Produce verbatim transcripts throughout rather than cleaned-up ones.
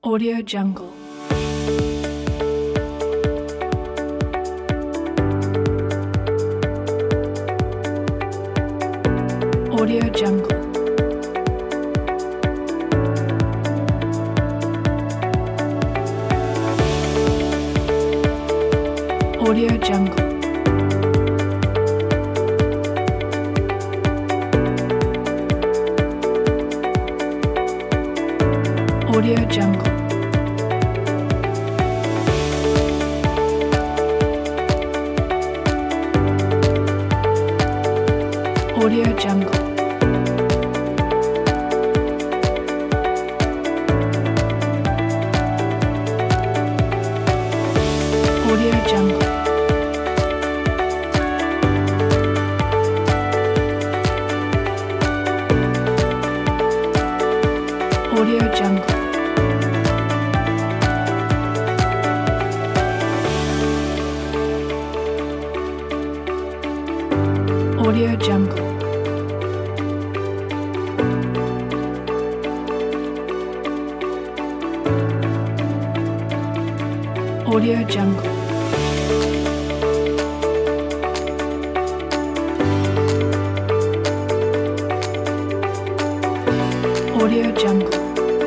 Audio Jungle. Audio Jungle. Audio Jungle. Audio Jungle. Audio Jungle. Audio Jungle. Audio Jungle. Audio Jungle. Audio Jungle. Audio Jungle.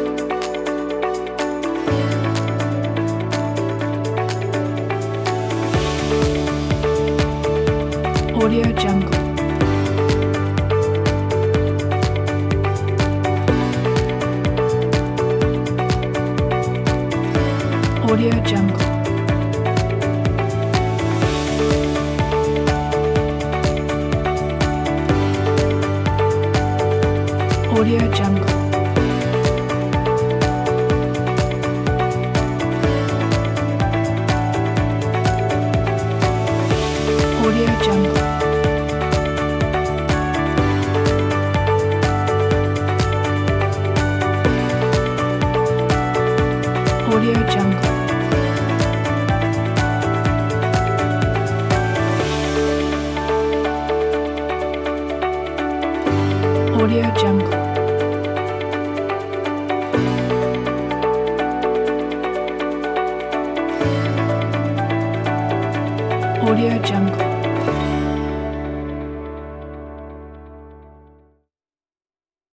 Audio Jungle. Audio Jungle. Audio Jungle. Audio Jungle. Audio Jungle. Audio Jungle. Audio Jungle.